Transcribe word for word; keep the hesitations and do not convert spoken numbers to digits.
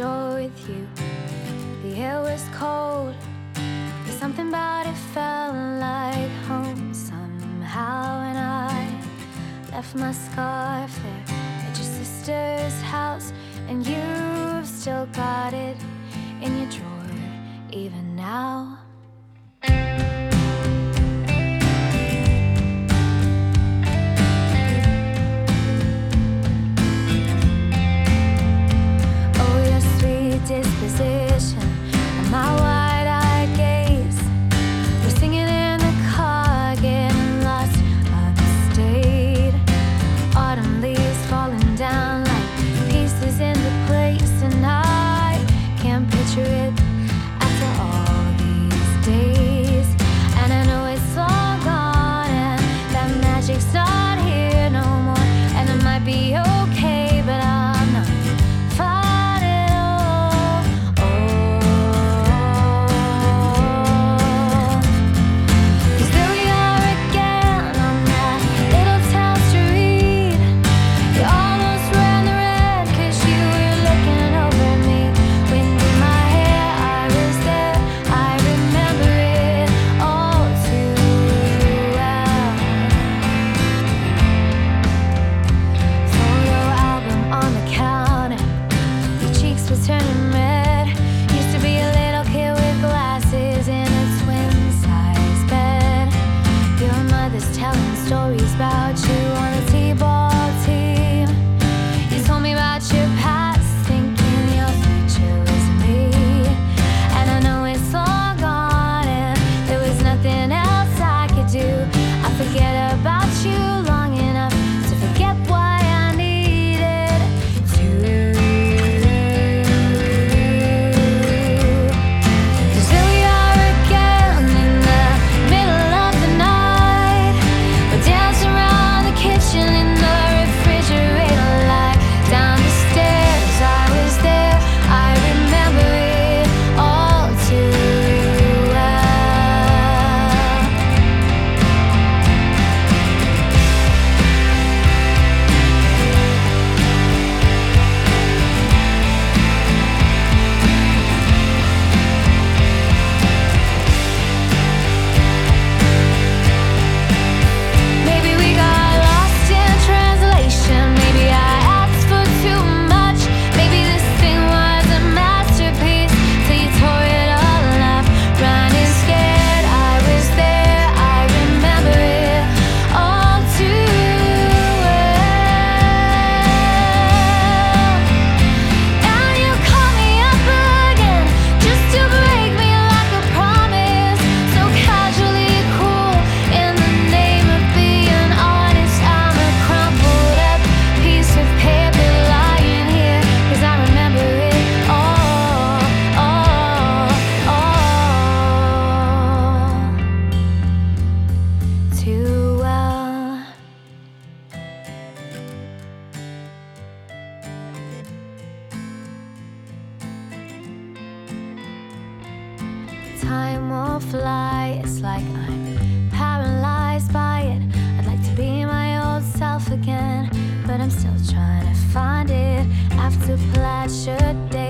door with you. The air was cold, but something about it felt like home somehow. And I left my scarf there at your sister's house, and you've still got it in your drawer even now. Disposition and my wide-eyed gaze. We're singing in the car, getting lost upstate. Autumn leaves falling down like pieces into place, and I can't picture it after all these days. And I know it's all gone, and that magic's not here no more. And it might be okay, but I'm not fine. Turning red. Used to be a little kid with glasses in a twin-size bed. Your mother's telling stories about you on the t-ball team. You told me about your past, thinking your future was me. And I know it's all gone, and there was nothing else I could do. I forget about you long enough to forget why I needed to. Time won't fly, it's like I'm paralyzed by it. I'd like to be my old self again, but I'm still trying to find it. After plaid shirt day